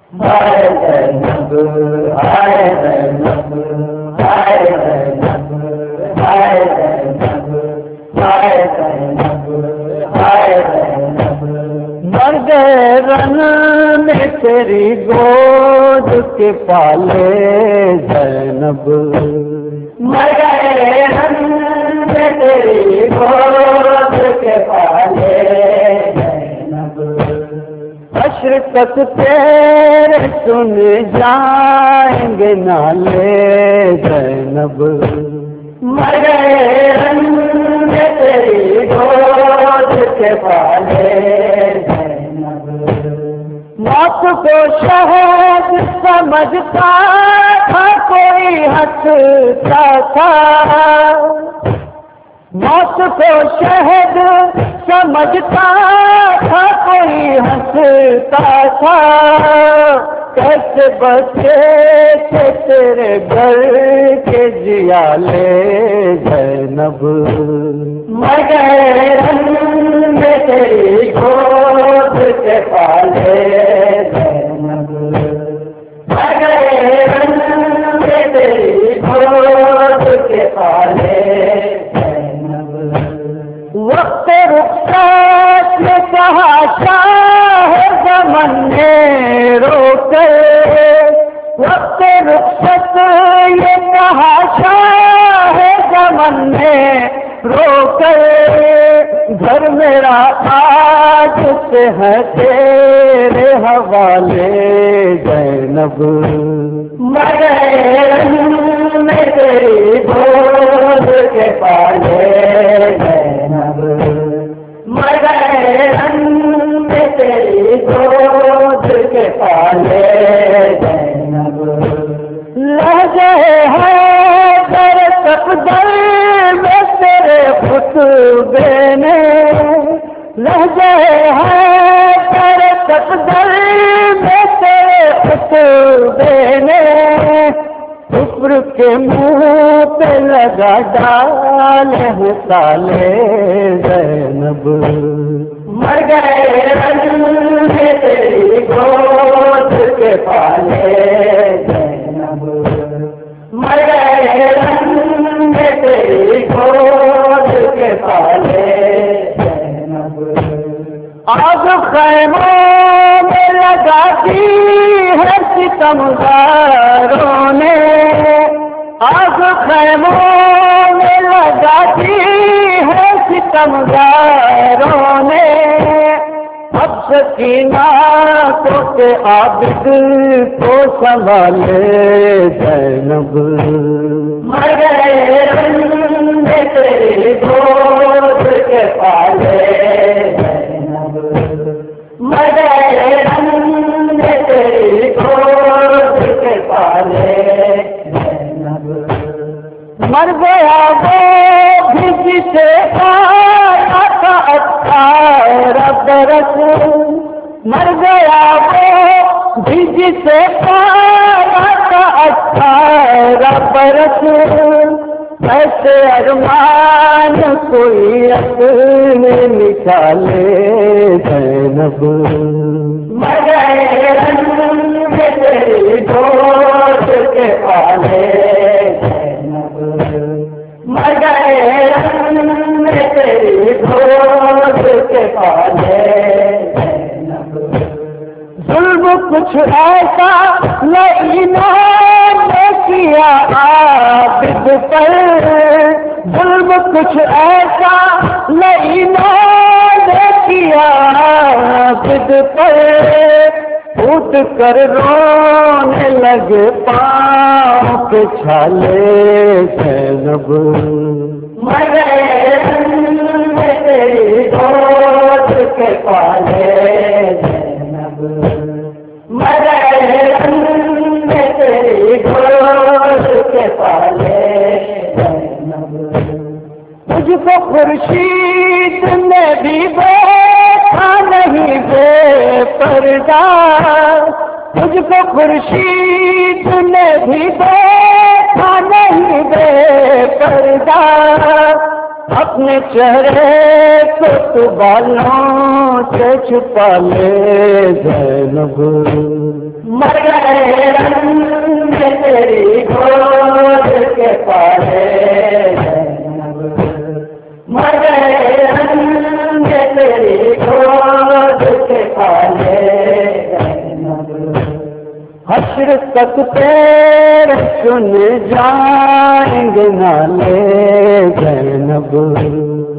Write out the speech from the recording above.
ہائے زینب ہائے زینب ہائے زینب ہائے زینب ہائے زینب ہائے زینب مر گئے رن میں تیری گود کے پالے زینب مر گئے رن میں تیری گود کے پالے زینب حشر تک تیرے سن جائیں گے نالے زینب مر گئے رن میں تیری گود کے پالے زینب موت کو شہد سمجھتا تھا کوئی ہنستا تھا موت کو شہد سمجھتا تھا کوئی ہنستا تھا کیسے بچے تھے تیرے گھر کے جیالے زینب مر گئے رن میں تیری گود کے پالے زینب مر گئے رن میں تیری گود کے پالے وقت رخصت میں کہا شاہ زمن نے رو کر وقت رخصت یہ کہا شاہ زمن نے رو کر گھر میرا آج سے ہے تیرے حوالے زینب مر گئے رن میں تیری گود کے پالے زینب مر گئے رن میں تیری گود کے پالے زینب لہجے ہیں در تقدر میں تیرے خطبے نے لہجے ہیں در تقدر میں تیرے خطبے نے کفر کے منہ پہ لگا ڈالے ہیں تالے زینب مر گئے رن میں تیری گود کے پالے زینب مر گئے رن میں تیری گود کے پالے زینب آگ خیموں میں لگا دی ہے ستمگاروں نے آگ خیموں میں لگا دی ہے ستمگاروں نے اب سکینہ کو کے عابد کو سنبھالے زینب مر گئے رن میں تیری گود کے پالے زینب مر گئے رن میں تیری گود کے پالے زینب مر گیا وہ بھی جسے پایا تھا 18 برس مر گیا وہ بھی جسے پایا تھا 18 برس ایسے ارمان کوئی اپنے نکالے زینب مر گئے رن میں تیری گود کے پالے زینب مر گئے رن میں تیری گود کے پالے زینب ظلم کچھ ایسا لعینوں نے کیا عابد پر ظلم کچھ ایسا لعینوں نے کیا عابد پر اٹھ کر رونے لگے پاؤں کے چھالے زینب مر گئے رن میں تیری گود کے پالے زینب مر گئے رن میں تیری گود کے پالے زینب تجھ کو خورشید نے بھی دیکھا نہیں بے پردہ تجھ کو خورشید نے بھی دیکھا نہیں بے پردہ اپنے چہرے کو تو بالوں سے چھپا لے زینب مر گئے رنگ تیری گود کے پالے زینب، مر گئے رنگ تیری گود کے پالے زینب، حشر تک تیرے سن جائیں گے نالے زینب۔